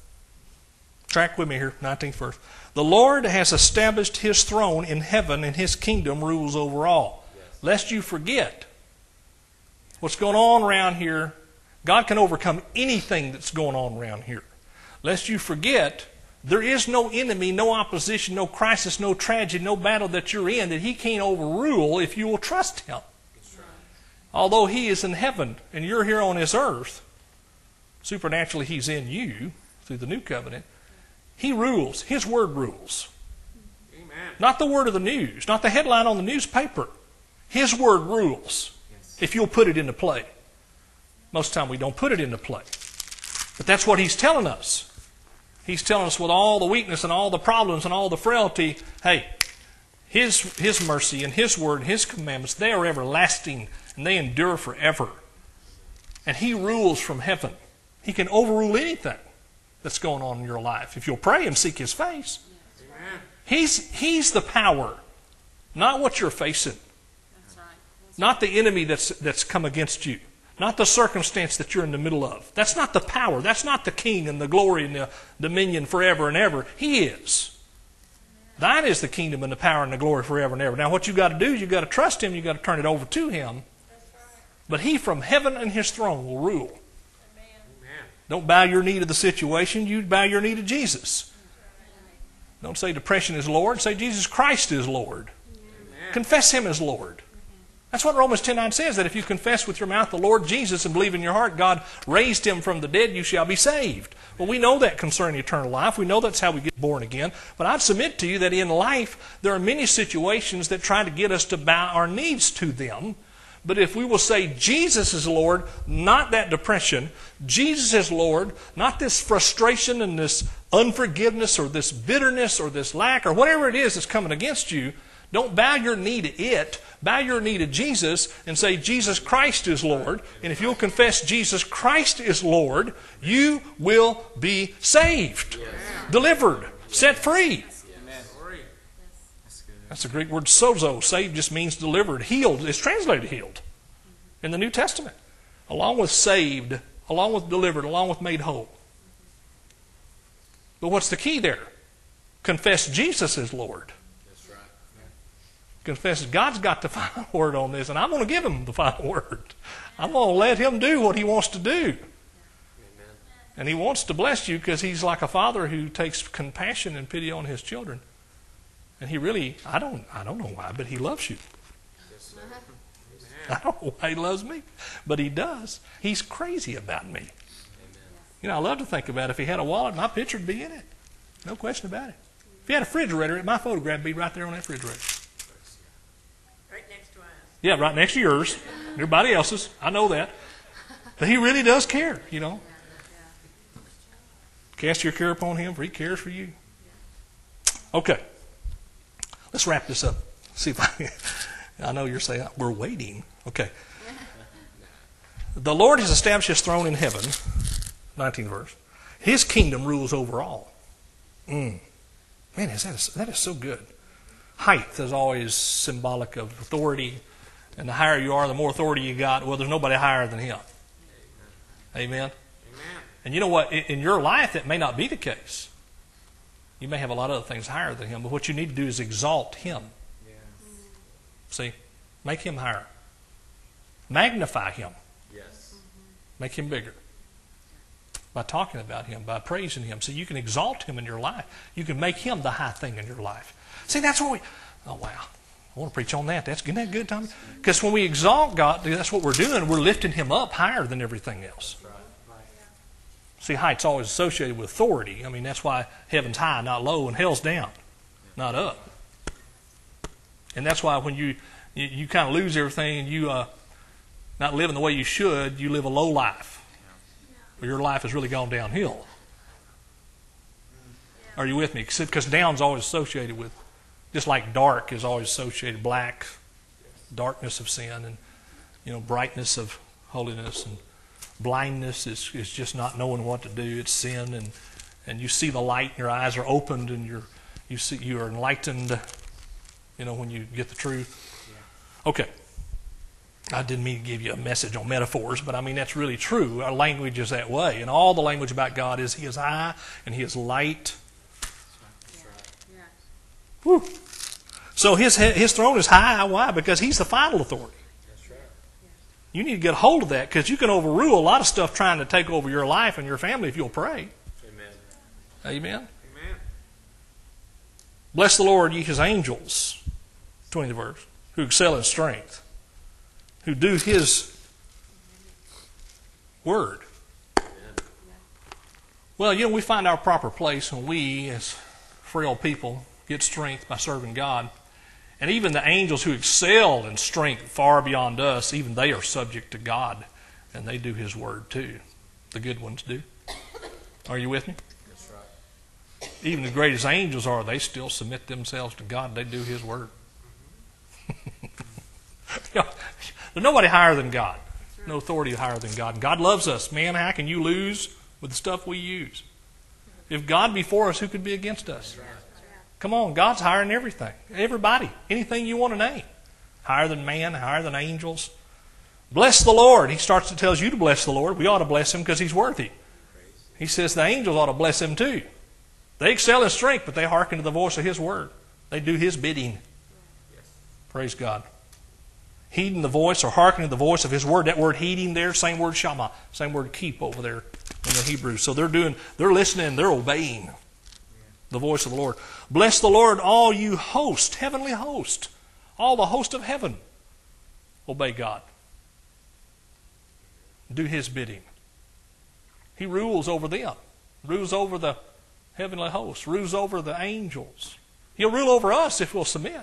track with me here, nineteenth verse. The Lord has established His throne in heaven, and His kingdom rules over all. Yes. Lest you forget what's going on around here. God can overcome anything that's going on around here. Lest you forget, there is no enemy, no opposition, no crisis, no tragedy, no battle that you're in that He can't overrule if you will trust Him. That's right. Although He is in heaven and you're here on this earth, supernaturally He's in you through the new covenant. He rules. His Word rules. Amen. Not the word of the news, not the headline on the newspaper. His Word rules Yes. if you'll put it into play. Most of the time we don't put it into play. But that's what He's telling us. He's telling us with all the weakness and all the problems and all the frailty, hey, His, His mercy and His Word and His commandments, they are everlasting and they endure forever. And He rules from heaven. He can overrule anything that's going on in your life if you'll pray and seek His face. Amen. He's, he's the power, not what you're facing, That's right. That's not the enemy that's, that's come against you. Not the circumstance that you're in the middle of. That's not the power. That's not the king and the glory and the dominion forever and ever. He is. Thine is the kingdom and the power and the glory forever and ever. Now what you've got to do is you've got to trust Him. You've got to turn it over to Him. But He from heaven and His throne will rule. Amen. Don't bow your knee to the situation. You bow your knee to Jesus. Don't say depression is Lord. Say Jesus Christ is Lord. Amen. Confess Him as Lord. That's what Romans ten nine says, that if you confess with your mouth the Lord Jesus and believe in your heart God raised him from the dead, you shall be saved. Well, we know that concerning eternal life. We know that's how we get born again. But I'd submit to you that in life, there are many situations that try to get us to bow our knees to them. But if we will say Jesus is Lord, not that depression, Jesus is Lord, not this frustration and this unforgiveness or this bitterness or this lack or whatever it is that's coming against you, don't bow your knee to it. Bow your knee to Jesus and say, Jesus Christ is Lord. And if you'll confess Jesus Christ is Lord, you will be saved, yes. delivered, set free. That's the Greek word sozo. Saved just means delivered. Healed. It's translated healed in the New Testament. Along with saved, along with delivered, along with made whole. But what's the key there? Confess Jesus is Lord. Confess God's got the final word on this, and I'm going to give him the final word. I'm going to let him do what he wants to do. Amen. And he wants to bless you because he's like a father who takes compassion and pity on his children. And he really, I don't I don't know why, but he loves you. Yes, I don't know why he loves me, but he does. He's crazy about me. Amen. You know, I love to think about it. If he had a wallet, my picture would be in it. No question about it. If he had a refrigerator, my photograph would be right there on that refrigerator. Yeah, right next to yours, everybody else's. I know that. But he really does care, you know. Cast your care upon him, for he cares for you. Okay. Let's wrap this up. See if I, I know you're saying, we're waiting. Okay. The Lord has established his throne in heaven, nineteenth verse. His kingdom rules over all. Mm. Man, is that, that is so good. Height is always symbolic of authority. And the higher you are, the more authority you got. Well, there's nobody higher than him. Amen? Amen. And you know what? In your life, that may not be the case. You may have a lot of other things higher than him. But what you need to do is exalt him. Yes. See? Make him higher. Magnify him. Yes. Make him bigger. By talking about him, by praising him. So you can exalt him in your life. You can make him the high thing in your life. See, that's what we... Oh, wow. I want to preach on that. That's, isn't that good, Tommy? Because when we exalt God, that's what we're doing. We're lifting him up higher than everything else. See, height's always associated with authority. I mean, that's why heaven's high, not low, and hell's down, not up. And that's why when you you, you kind of lose everything and you uh, not living the way you should, you live a low life. Or your life has really gone downhill. Are you with me? Because down's always associated with, just like dark is always associated, black, darkness of sin, and you know, brightness of holiness, and blindness is, is just not knowing what to do. It's sin, and, and you see the light, and your eyes are opened, and you're you see you are enlightened. You know, when you get the truth. Okay, I didn't mean to give you a message on metaphors, but I mean that's really true. Our language is that way, and all the language about God is He is high and He is light. Whew. So his his throne is high. Why? Because he's the final authority. That's right. You need to get a hold of that, because you can overrule a lot of stuff trying to take over your life and your family if you'll pray. Amen. Amen. Amen. Bless the Lord, ye his angels, twentieth verse, who excel in strength, who do his word. Amen. Well, you know, we find our proper place when we, as frail people, get strength by serving God. And even the angels who excel in strength far beyond us, even they are subject to God. And they do his word too. The good ones do. Are you with me? That's right. Even the greatest angels are, they still submit themselves to God. They do his word. There's nobody higher than God. No authority higher than God. And God loves us. Man, how can you lose with the stuff we use? If God be for us, who could be against us? Come on, God's higher than everything. Everybody. Anything you want to name. Higher than man, higher than angels. Bless the Lord. He starts to tell you to bless the Lord. We ought to bless him because he's worthy. He says the angels ought to bless him too. They excel in strength, but they hearken to the voice of his word. They do his bidding. Praise God. Heeding the voice or hearkening to the voice of his word. That word heeding there, same word shama, same word keep over there in the Hebrew. So they're doing, they're listening, they're obeying the voice of the Lord. Bless the Lord, all you host, heavenly host, all the host of heaven. obey God. Do His bidding. He rules over them. Rules over the heavenly hosts. Rules over the angels. He'll rule over us if we'll submit.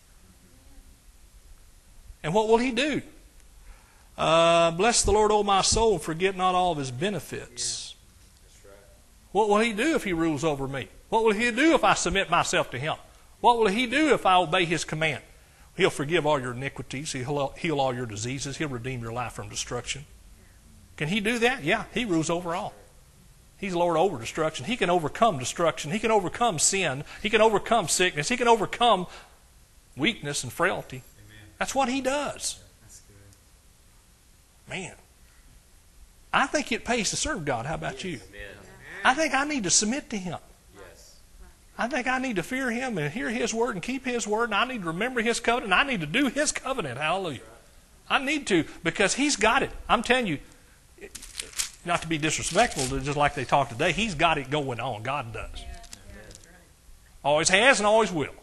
And what will He do? Uh, bless the Lord, O my soul, and forget not all of His benefits. Yeah. That's right. What will He do if He rules over me? What will He do if I submit myself to Him? What will He do if I obey His command? He'll forgive all your iniquities. He'll heal all your diseases. He'll redeem your life from destruction. Can He do that? Yeah, He rules over all. He's Lord over destruction. He can overcome destruction. He can overcome sin. He can overcome sickness. He can overcome weakness and frailty. Amen. That's what He does. That's good. Man, I think it pays to serve God. How about you? Amen. I think I need to submit to Him. Yes. I think I need to fear Him and hear His word and keep His word. And I need to remember His covenant. And I need to do His covenant. Hallelujah. I need to, because He's got it. I'm telling you, not to be disrespectful, just like they talk today, He's got it going on. God does. Yeah, yeah, that's right. Always has and always will.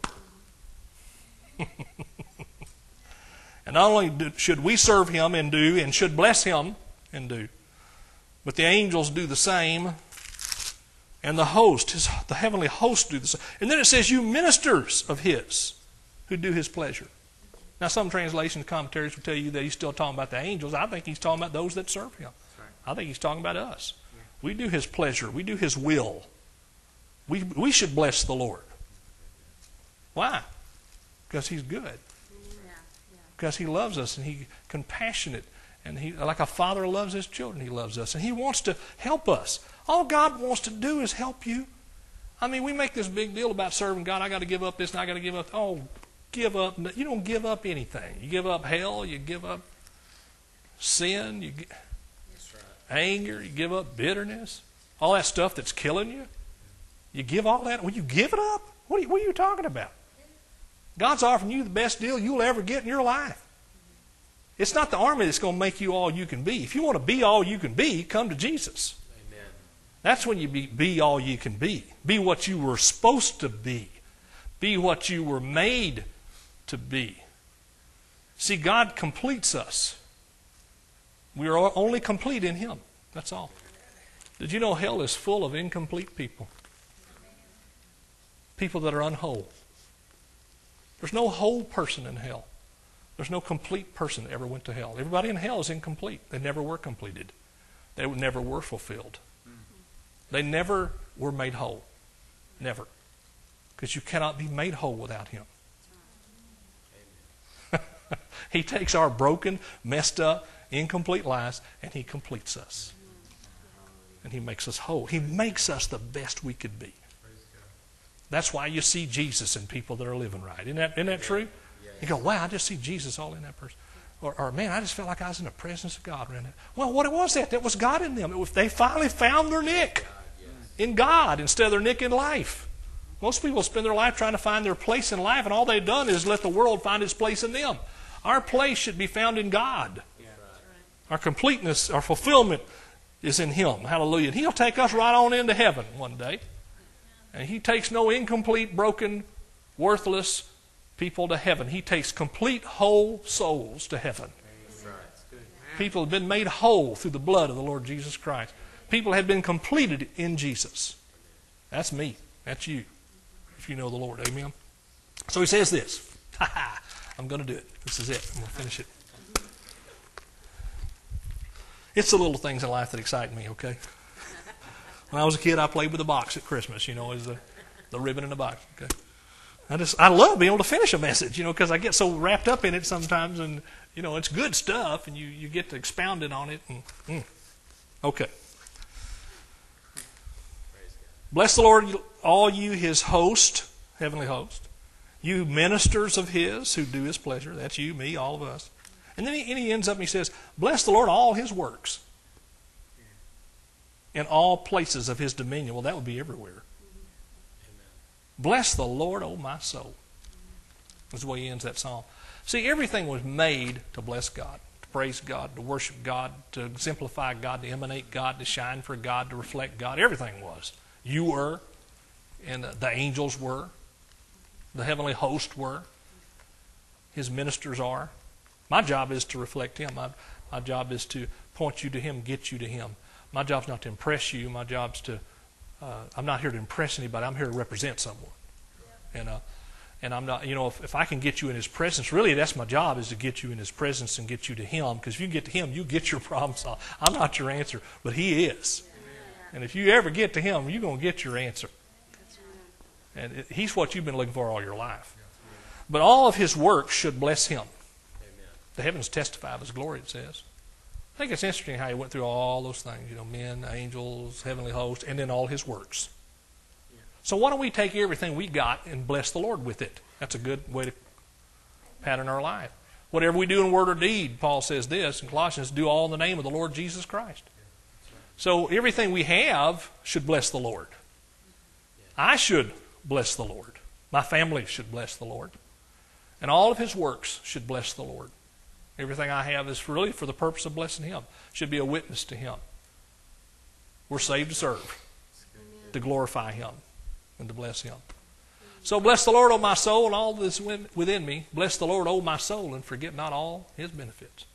And not only do, should we serve Him and do, and should bless Him and do, but the angels do the same, and the host, his, the heavenly host do the same. And then it says, you ministers of His who do His pleasure. Now some translations, commentaries will tell you that He's still talking about the angels. I think He's talking about those that serve Him. I think He's talking about us. We do His pleasure. We do His will. We, we should bless the Lord. Why? Because He's good. Yeah, yeah. Because He loves us and He's compassionate. And He, like a father loves His children, He loves us. And He wants to help us. All God wants to do is help you. I mean, we make this big deal about serving God. I got to give up this and I got to give up. Oh, give up. You don't give up anything. You give up hell. You give up sin. You give, anger, you give up bitterness, all that stuff that's killing you. You give all that. Will you give it up? What are you, what are you talking about? God's offering you the best deal you'll ever get in your life. It's not the army that's going to make you all you can be. If you want to be all you can be, come to Jesus. Amen. That's when you be, be all you can be. Be what you were supposed to be. Be what you were made to be. See, God completes us. We are only complete in Him. That's all. Did you know hell is full of incomplete people? People that are unwhole. There's no whole person in hell. There's no complete person that ever went to hell. Everybody in hell is incomplete. They never were completed. They never were fulfilled. They never were made whole. Never. Because you cannot be made whole without Him. He takes our broken, messed up, incomplete lives, and He completes us. And He makes us whole. He makes us the best we could be. That's why you see Jesus in people that are living right. Isn't that, isn't that true? You go, wow, I just see Jesus all in that person. Or, or man, I just felt like I was in the presence of God around that. Well, what was that? That was God in them. It was, they finally found their nick in God instead of their nick in life. Most people spend their life trying to find their place in life, and all they've done is let the world find its place in them. Our place should be found in God. Our completeness, our fulfillment is in Him. Hallelujah. And He'll take us right on into heaven one day. And He takes no incomplete, broken, worthless people to heaven. He takes complete, whole souls to heaven. People have been made whole through the blood of the Lord Jesus Christ. People have been completed in Jesus. That's me. That's you. If you know the Lord. Amen. So He says this. I'm going to do it. This is it. I'm going to finish it. It's the little things in life that excite me, okay? When I was a kid, I played with a box at Christmas, you know, as the, the ribbon in the box, okay? I just, I love being able to finish a message, you know, because I get so wrapped up in it sometimes, and, you know, it's good stuff, and you, you get to expound it on it. And, mm. Okay. Bless the Lord, all you His host, heavenly host, you ministers of His who do His pleasure. That's you, me, all of us. And then he, and he ends up and he says, bless the Lord, all His works in all places of His dominion. Well, that would be everywhere. Amen. Bless the Lord, O my soul. That's the way he ends that psalm. See, everything was made to bless God, to praise God, to worship God, to exemplify God, to emanate God, to shine for God, to reflect God. Everything was. You were, and the angels were, the heavenly host were, His ministers are. My job is to reflect Him. My, my job is to point you to Him, get you to Him. My job's not to impress you. My job's to, uh, I'm not here to impress anybody. I'm here to represent someone. And uh, and I'm not, you know, if, if I can get you in His presence, really that's my job, is to get you in His presence and get you to Him. Because if you can get to Him, you get your problem solved. I'm not your answer, but He is. And if you ever get to Him, you're going to get your answer. And it, He's what you've been looking for all your life. But all of His works should bless Him. The heavens testify of His glory, it says. I think it's interesting how He went through all those things, you know, men, angels, heavenly hosts, and then all His works. So why don't we take everything we got and bless the Lord with it? That's a good way to pattern our life. Whatever we do in word or deed, Paul says this in Colossians, do all in the name of the Lord Jesus Christ. So everything we have should bless the Lord. I should bless the Lord. My family should bless the Lord. And all of His works should bless the Lord. Everything I have is really for the purpose of blessing Him. Should be a witness to Him. We're saved to serve, to glorify Him, and to bless Him. So bless the Lord, O my soul, and all that is within me. Bless the Lord, O my soul, and forget not all His benefits.